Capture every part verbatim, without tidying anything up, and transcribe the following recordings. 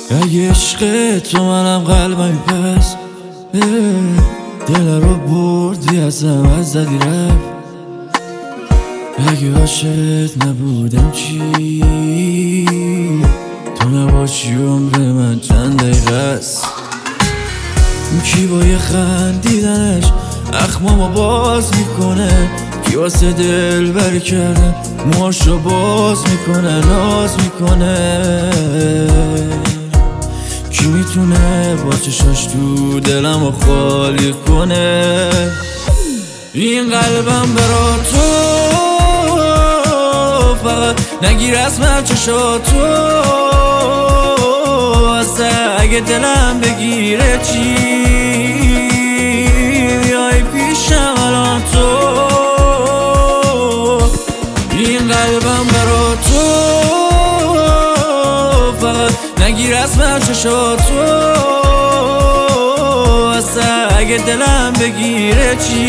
اگه عشق تو منم قلبم پس دل رو بردی ازم از زدی رفت. اگه عاشقت نبودم چی؟ تو نباشی عمر من چند دقیقه است. کی با یه خندیدنش اخمامو باز میکنه، کی واسه دل بر کرده موهاشو باز میکنه ناز میکنه. کی میتونه با چشاش تو دلمو خالی کنه؟ این قلبم برا تو فقط نگیر از من چشاتو. اصلا اگه دلم بگیره چی؟ بیای پیشم الان تو. این قلبم برا تو فقط نگیر از من چشاتو. اصلا اگه دلم بگیره چی؟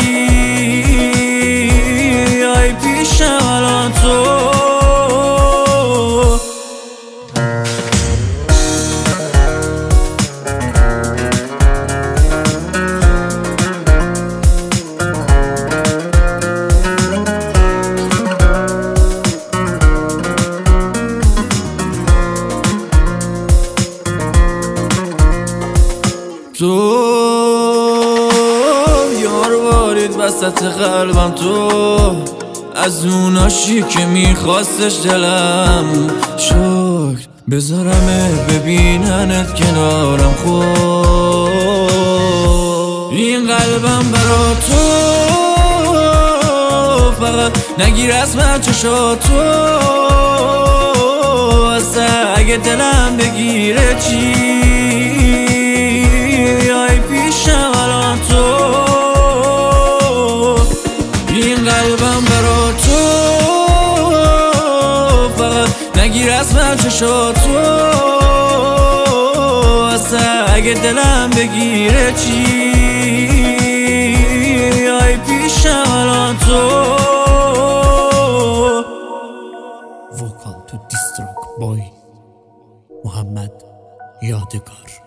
بیای پیشم الان تو. تو یار بارید وسط قلبم، تو از اوناشی که میخواستش دلم. شکر بذارمه ببیننت کنارم خود. این قلبم برا تو فقط نگیر از من چشاتو. اصلا اگه دلم بگیره چی؟ بیای پیشم الان تو. این قلبم برا تو فقط نگیر از من چشاتو. اصلا اگه دلم بگیره چی؟ بیای پیشم الان تو. وکال تو دیستراک بای محمد یادگار.